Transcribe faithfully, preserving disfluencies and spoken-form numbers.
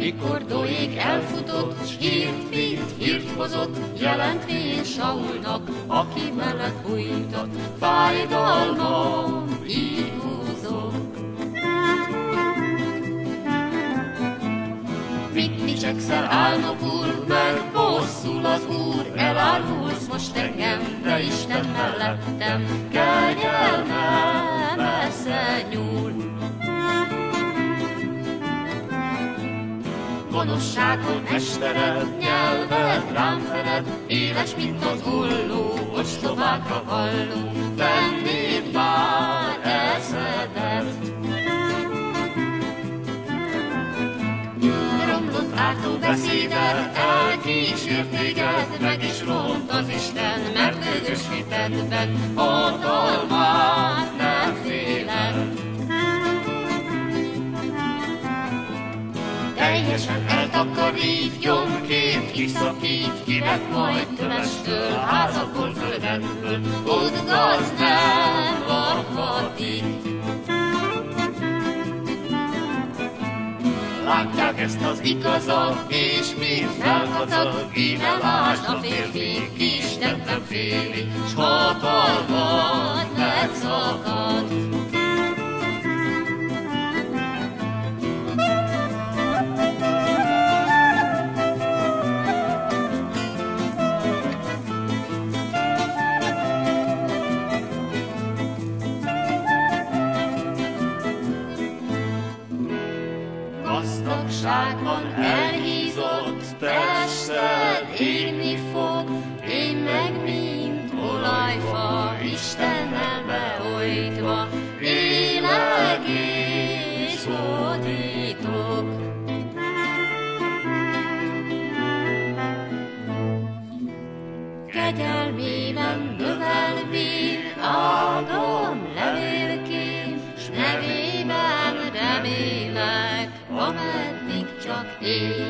mikor Doeg elfutott, s hírt vitt, hírt hozott, jelentvén Saulnak, aki mellett bújtat, fájdalmam, így húzok. Mit dicsekszel, álnokul, mert bosszul az Úr, elárulsz most engem, de Isten mellettem, kegyelme messze nyúl. Gonoszságon estered, nyelved rám feded, éles, mint az olló, ostobákra halló, vennéd már eszedet. Romlott ártó beszédet, elkísért téged, meg is ront az Isten, mert ödös hitedben hatalmát nem féled. Teljesen eltakarít, gyomként kiszakít, kivet majd kövestől, házakból, földekből, ott gaz nem lakhat itt. Látják ezt az igazat, és mind felkacag, íme lásd a férfi, Istent nem féli, s hatalmat megszakad. Gazdagságban elhízott tested égni fog, én meg mint olajfa, Istennel beojtva, élek és hódítok. Kegyelmében növelvén áldom levélként, s nevében remélek, ameddig csak él.